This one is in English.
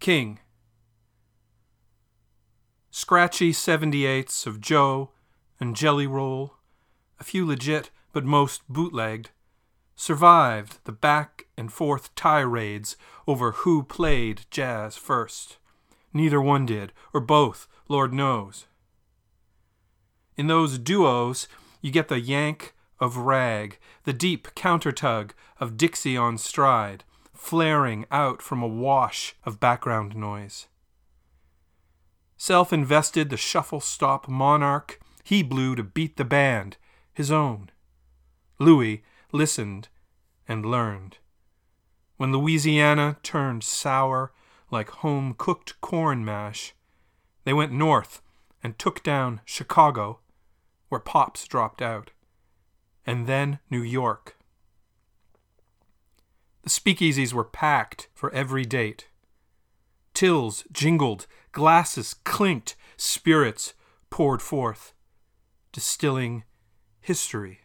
King. Scratchy 78s of Joe and Jelly Roll, a few legit but most bootlegged, survived the back and forth tirades over who played jazz first. Neither one did, or both, Lord knows. In those duos, you get the yank of rag, the deep countertug of Dixie on stride, flaring out from a wash of background noise. Self-invested the shuffle-stop monarch, he blew to beat the band, his own. Louis listened and learned. When Louisiana turned sour like home-cooked corn mash, they went north and took down Chicago, where Pops dropped out, and then New York. The speakeasies were packed for every date. Tills jingled, glasses clinked, spirits poured forth, distilling history.